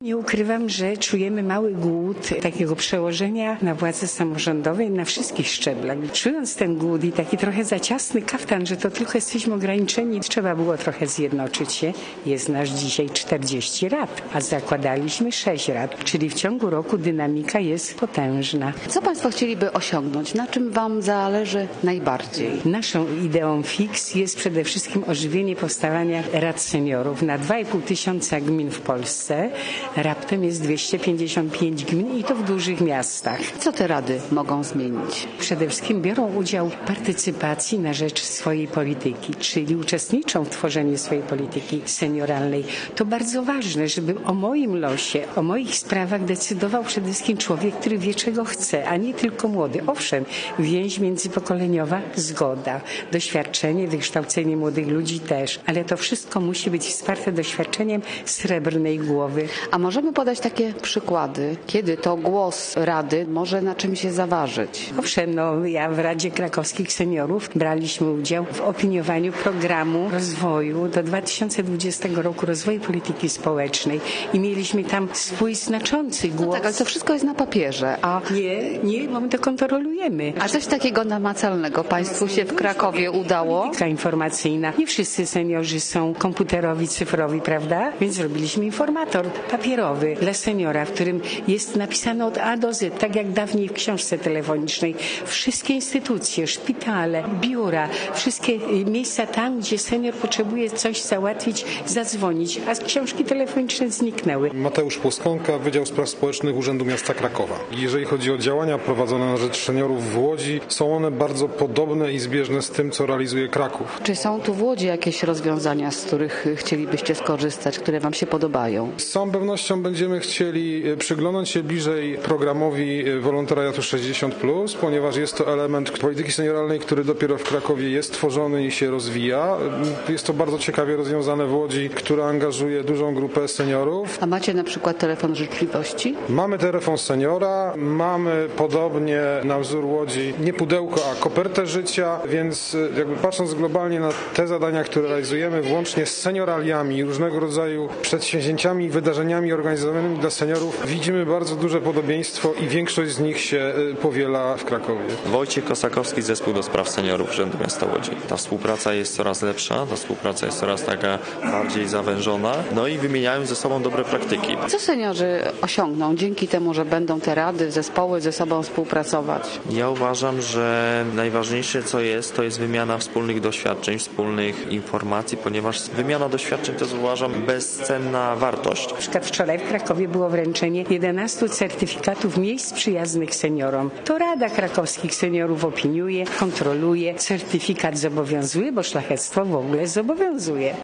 Nie ukrywam, że czujemy mały głód takiego przełożenia na władze samorządowe na wszystkich szczeblach. Czując ten głód i taki trochę za ciasny kaftan, że to tylko jesteśmy ograniczeni, trzeba było trochę zjednoczyć się. Jest nas dzisiaj 40 rad, a zakładaliśmy 6 rad, czyli w ciągu roku dynamika jest potężna. Co Państwo chcieliby osiągnąć? Na czym Wam zależy najbardziej? Naszą ideą fix jest przede wszystkim ożywienie powstawania rad seniorów. Na 2,5 tysiąca gmin w Polsce raptem jest 255 gmin i to w dużych miastach. Co te rady mogą zmienić? Przede wszystkim biorą udział w partycypacji na rzecz swojej polityki, czyli uczestniczą w tworzeniu swojej polityki senioralnej. To bardzo ważne, żeby o moim losie, o moich sprawach decydował przede wszystkim człowiek, który wie, czego chce, a nie tylko młody. Owszem, więź międzypokoleniowa, zgoda. Doświadczenie, wykształcenie młodych ludzi też, ale to wszystko musi być wsparte doświadczeniem srebrnej głowy. A możemy podać takie przykłady, kiedy to głos Rady może na czym się zaważyć? Owszem, ja w Radzie Krakowskich Seniorów braliśmy udział w opiniowaniu programu rozwoju do 2020 roku rozwoju polityki społecznej i mieliśmy tam swój znaczący głos. No tak, ale to wszystko jest na papierze, a... Nie, bo my to kontrolujemy. A coś takiego namacalnego Państwu się w Krakowie udało? Polityka informacyjna. Nie wszyscy seniorzy są komputerowi, cyfrowi, prawda? Więc zrobiliśmy informator papierowy dla seniora, w którym jest napisane od A do Z, tak jak dawniej w książce telefonicznej. Wszystkie instytucje, szpitale, biura, wszystkie miejsca tam, gdzie senior potrzebuje coś załatwić, zadzwonić, a książki telefoniczne zniknęły. Mateusz Płoskonka, Wydział Spraw Społecznych Urzędu Miasta Krakowa. Jeżeli chodzi o działania prowadzone na rzecz seniorów w Łodzi, są one bardzo podobne i zbieżne z tym, co realizuje Kraków. Czy są tu w Łodzi jakieś rozwiązania, z których chcielibyście skorzystać, które Wam się podobają? Z całą pewnością będziemy chcieli przyglądać się bliżej programowi wolontariatu 60+, ponieważ jest to element polityki senioralnej, który dopiero w Krakowie jest tworzony i się rozwija. Jest to bardzo ciekawie rozwiązane w Łodzi, która angażuje dużą grupę seniorów. A macie na przykład telefon życzliwości? Mamy telefon seniora, mamy podobnie na wzór Łodzi nie pudełko, a kopertę życia, więc jakby patrząc globalnie na te zadania, które realizujemy, włącznie z senioraliami, różnego rodzaju przedsięwzięciami i wydarzeniami organizowanymi dla seniorów, widzimy bardzo duże podobieństwo i większość z nich się powiela w Krakowie. Wojciech Kosakowski, Zespół do Spraw Seniorów Urzędu Miasta Łodzi. Ta współpraca jest coraz lepsza, ta współpraca jest coraz taka bardziej zawężona, i wymieniają ze sobą dobre praktyki. Co seniorzy osiągną dzięki temu, że będą te rady, zespoły ze sobą współpracować? Ja uważam, że najważniejsze co jest, to jest wymiana wspólnych doświadczeń, wspólnych informacji, ponieważ wymiana doświadczeń to jest, uważam, bezcenna wartość. Na przykład wczoraj w Krakowie było wręczenie 11 certyfikatów miejsc przyjaznych seniorom. To Rada Krakowskich Seniorów opiniuje, kontroluje, certyfikat zobowiązuje, bo szlachectwo w ogóle zobowiązuje.